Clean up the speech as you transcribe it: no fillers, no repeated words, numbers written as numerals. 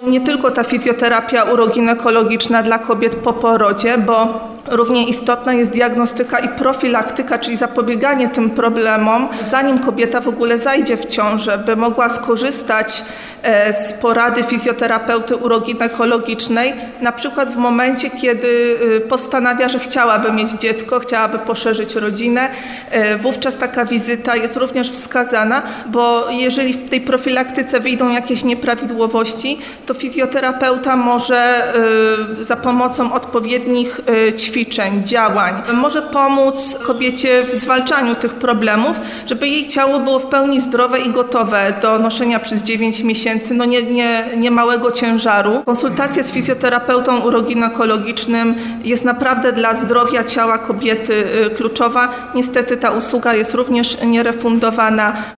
Nie tylko ta fizjoterapia uroginekologiczna dla kobiet po porodzie, bo równie istotna jest diagnostyka i profilaktyka, czyli zapobieganie tym problemom, zanim kobieta w ogóle zajdzie w ciążę, by mogła skorzystać z porady fizjoterapeuty uroginekologicznej, na przykład w momencie, kiedy postanawia, że chciałaby mieć dziecko, chciałaby poszerzyć rodzinę. Wówczas taka wizyta jest również wskazana, bo jeżeli w tej profilaktyce wyjdą jakieś nieprawidłowości, to fizjoterapeuta może za pomocą odpowiednich ćwiczeń, działań, może pomóc kobiecie w zwalczaniu tych problemów, żeby jej ciało było w pełni zdrowe i gotowe do noszenia przez 9 miesięcy nie małego ciężaru. Konsultacja z fizjoterapeutą uroginekologicznym jest naprawdę dla zdrowia ciała kobiety kluczowa. Niestety ta usługa jest również nierefundowana.